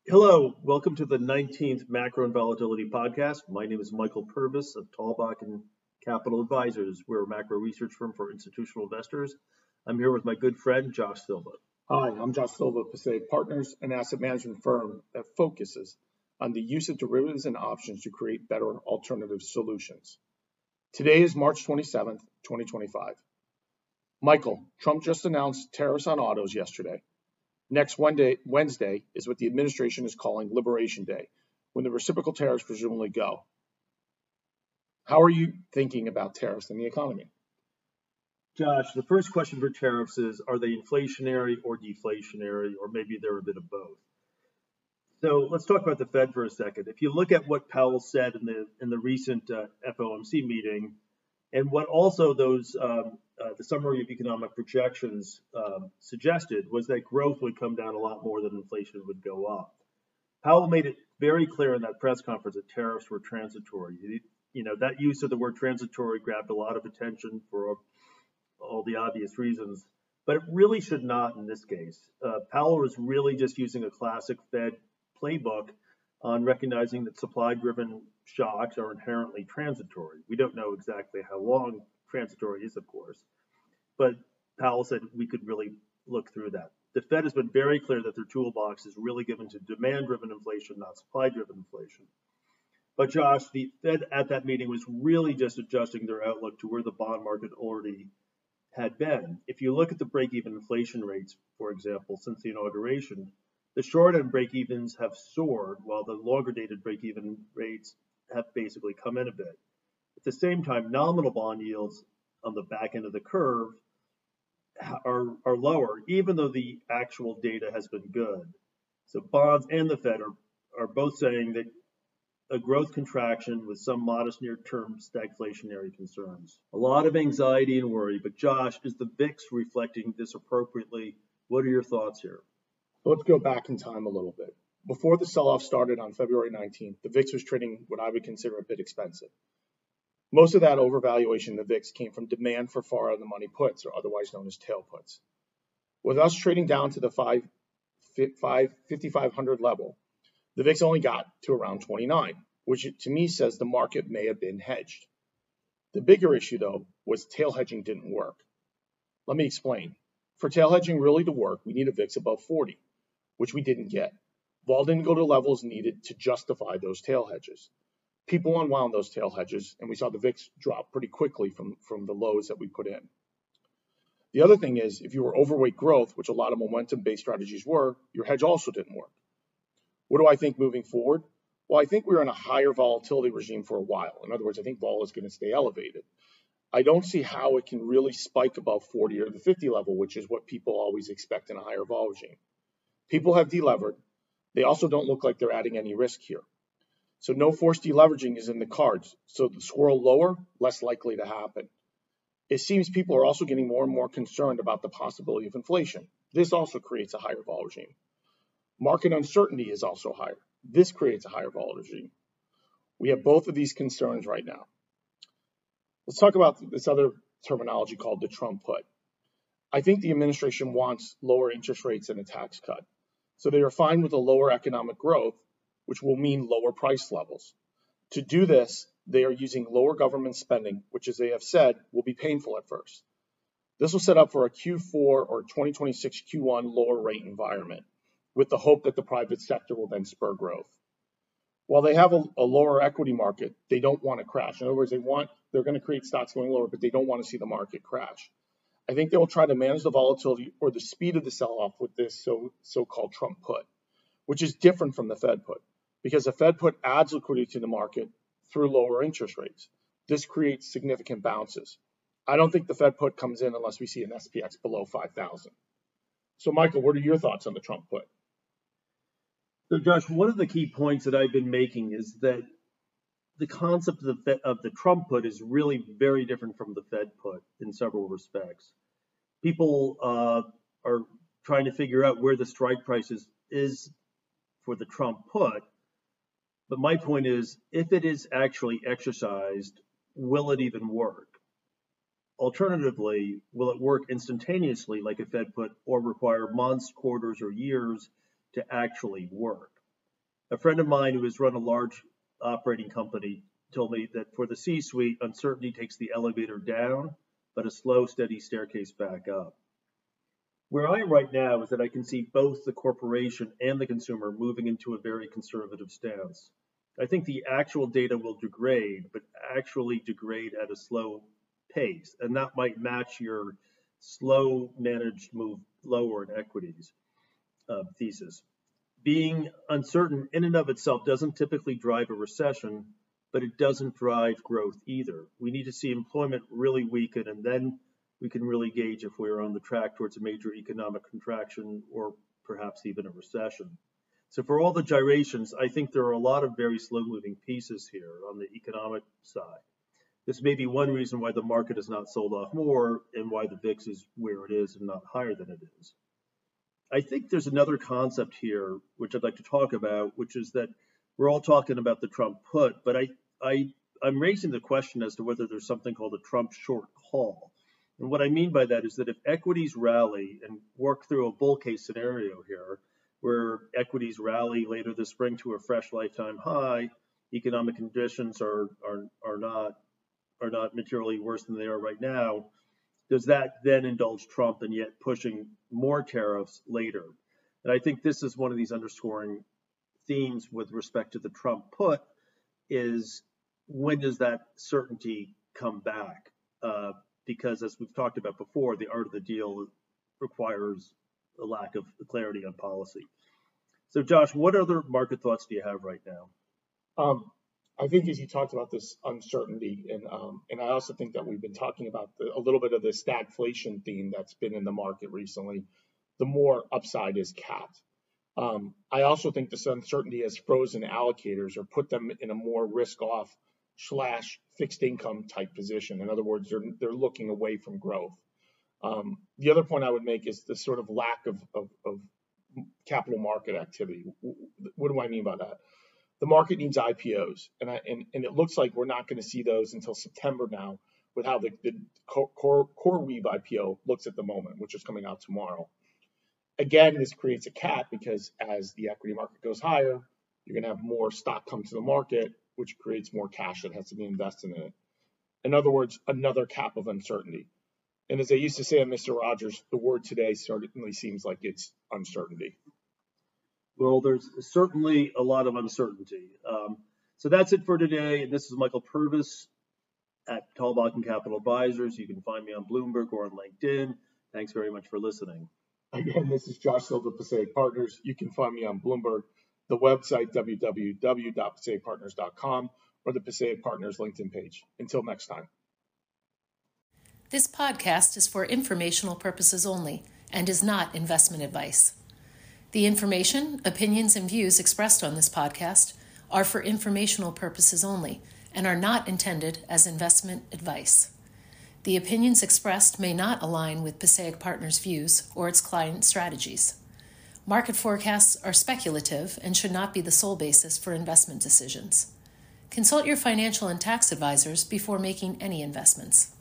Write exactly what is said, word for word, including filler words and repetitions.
Hello, welcome to the nineteenth Macro and Volatility Podcast. My name is Michael Purvis of Tallbach and Capital Advisors. We're a macro research firm for institutional investors. I'm here with my good friend, Josh Silva. Hi, I'm Josh Silva of Passaic Partners, an asset management firm that focuses on the use of derivatives and options to create better alternative solutions. Today is March twenty-seventh, twenty twenty-five. Michael, Trump just announced tariffs on autos yesterday. Next Wednesday, Wednesday is what the administration is calling Liberation Day, when the reciprocal tariffs presumably go. How are you thinking about tariffs in the economy? Josh, the first question for tariffs is, are they inflationary or deflationary, or maybe they're a bit of both? So let's talk about the Fed for a second. If you look at what Powell said in the in the recent uh, F O M C meeting, and what also those um, uh, the summary of economic projections um, suggested was that growth would come down a lot more than inflation would go up. Powell made it very clear in that press conference that tariffs were transitory. You, you know, that use of the word transitory grabbed a lot of attention for all the obvious reasons, but it really should not in this case. Uh, Powell was really just using a classic Fed playbook on recognizing that supply-driven shocks are inherently transitory. We don't know exactly how long transitory is, of course, but Powell said we could really look through that. The Fed has been very clear that their toolbox is really given to demand-driven inflation, not supply-driven inflation. But Josh, the Fed at that meeting was really just adjusting their outlook to where the bond market already had been. If you look at the break-even inflation rates, for example, since the inauguration, the short-end break-evens have soared, while the longer-dated break-even rates have basically come in a bit. At the same time, nominal bond yields on the back end of the curve are, are lower, even though the actual data has been good. So bonds and the Fed are, are both saying that a growth contraction with some modest near-term stagflationary concerns. A lot of anxiety and worry, but Josh, is the V I X reflecting this appropriately? What are your thoughts here? Let's go back in time a little bit. Before the sell-off started on February nineteenth, the V I X was trading what I would consider a bit expensive. Most of that overvaluation of the V I X came from demand for far out of the money puts, or otherwise known as tail puts. With us trading down to the fifty-five hundred level, the V I X only got to around twenty-nine, which to me says the market may have been hedged. The bigger issue, though, was tail hedging didn't work. Let me explain. For tail hedging really to work, we need a V I X above forty, which we didn't get. Vol didn't go to levels needed to justify those tail hedges. People unwound those tail hedges, and we saw the V I X drop pretty quickly from, from the lows that we put in. The other thing is, if you were overweight growth, which a lot of momentum-based strategies were, your hedge also didn't work. What do I think moving forward? Well, I think we're in a higher volatility regime for a while. In other words, I think vol is going to stay elevated. I don't see how it can really spike above forty or the fifty level, which is what people always expect in a higher vol regime. People have delevered. They also don't look like they're adding any risk here. So no forced deleveraging is in the cards. So the swirl lower, less likely to happen. It seems people are also getting more and more concerned about the possibility of inflation. This also creates a higher vol regime. Market uncertainty is also higher. This creates a higher vol regime. We have both of these concerns right now. Let's talk about this other terminology called the Trump put. I think the administration wants lower interest rates and a tax cut. So they are fine with a lower economic growth, which will mean lower price levels. To do this, they are using lower government spending, which, as they have said, will be painful at first. This will set up for a Q four or twenty twenty-six Q one lower rate environment, with the hope that the private sector will then spur growth. While they have a, a lower equity market, they don't want to crash. In other words, they want, they're going to create stocks going lower, but they don't want to see the market crash. I think they will try to manage the volatility or the speed of the sell-off with this so, so-called Trump put, which is different from the Fed put, because the Fed put adds liquidity to the market through lower interest rates. This creates significant bounces. I don't think the Fed put comes in unless we see an S P X below five thousand. So, Michael, what are your thoughts on the Trump put? So, Josh, one of the key points that I've been making is that the concept of the, Fed, of the Trump put is really very different from the Fed put in several respects. People uh, are trying to figure out where the strike price is, is for the Trump put. But my point is, if it is actually exercised, will it even work? Alternatively, will it work instantaneously like a Fed put or require months, quarters, or years to actually work? A friend of mine who has run a large operating company told me that for the C-suite, uncertainty takes the elevator down, but a slow, steady staircase back up. Where I am right now is that I can see both the corporation and the consumer moving into a very conservative stance. I think the actual data will degrade, but actually degrade at a slow pace, and that might match your slow managed move lower in equities uh, thesis. Being uncertain in and of itself doesn't typically drive a recession, but it doesn't drive growth either. We need to see employment really weaken, and then we can really gauge if we're on the track towards a major economic contraction or perhaps even a recession. So for all the gyrations, I think there are a lot of very slow-moving pieces here on the economic side. This may be one reason why the market has not sold off more and why the V I X is where it is and not higher than it is. I think there's another concept here which I'd like to talk about, which is that we're all talking about the Trump put, but I, I, I'm raising the question as to whether there's something called a Trump short call. And what I mean by that is that if equities rally and work through a bull case scenario here, where equities rally later this spring to a fresh lifetime high, economic conditions are are are not are not materially worse than they are right now, does that then indulge Trump in yet pushing more tariffs later? And I think this is one of these underscoring themes with respect to the Trump put is when does that certainty come back? Uh, because as we've talked about before, the art of the deal requires a lack of clarity on policy. So Josh, what other market thoughts do you have right now? Um, I think as you talked about this uncertainty, and um, and I also think that we've been talking about the, a little bit of the stagflation theme that's been in the market recently. The more upside is capped. Um, I also think this uncertainty has frozen allocators or put them in a more risk-off slash fixed income type position. In other words, they're they're looking away from growth. Um, the other point I would make is the sort of lack of, of, of capital market activity. What do I mean by that? The market needs I P Os, and I, and, and it looks like we're not going to see those until September now, with how the, the core CoreWeave I P O looks at the moment, which is coming out tomorrow. Again, this creates a cap because as the equity market goes higher, you're going to have more stock come to the market, which creates more cash that has to be invested in it. In other words, another cap of uncertainty. And as I used to say on Mister Rogers, the word today certainly seems like it's uncertainty. Well, there's certainly a lot of uncertainty. Um, so that's it for today. And this is Michael Purvis at Tallbacken Capital Advisors. You can find me on Bloomberg or on LinkedIn. Thanks very much for listening. Again, this is Josh Silva, Passaic Partners. You can find me on Bloomberg, the website w w w dot passaic partners dot com, or the Passaic Partners LinkedIn page. Until next time. This podcast is for informational purposes only and is not investment advice. The information, opinions, and views expressed on this podcast are for informational purposes only and are not intended as investment advice. The opinions expressed may not align with Passaic Partners' views or its client strategies. Market forecasts are speculative and should not be the sole basis for investment decisions. Consult your financial and tax advisors before making any investments.